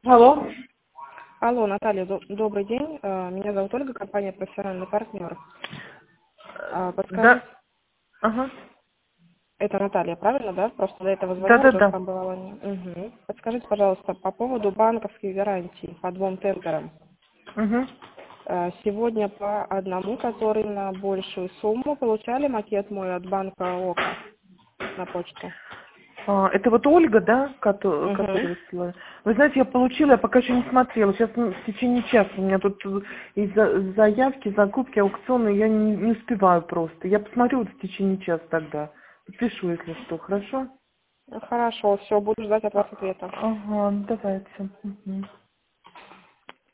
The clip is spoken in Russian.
Алло. Алло, Наталья, добрый день. Меня зовут Ольга, компания «Профессиональный партнер». Подскажите, Да. Ага. это Наталья, правильно, да? Просто до этого звонила, тоже Да-да-да. там была Ваня. Угу. Подскажите, пожалуйста, по поводу банковских гарантий по двум тендерам. Угу. Сегодня по одному, который на большую сумму, получали макет мой от банка ОКО на почту. Это вот Ольга, да, Угу. которая высылала? Вы знаете, я получила, я пока еще не смотрела. Сейчас в течение часа у меня тут из-за заявки, закупки, аукционы, я не успеваю просто. Я посмотрю вот в течение часа тогда. Пишу, если что, хорошо? Хорошо, все, буду ждать от вас ответа. Ага, давайте. Мгм.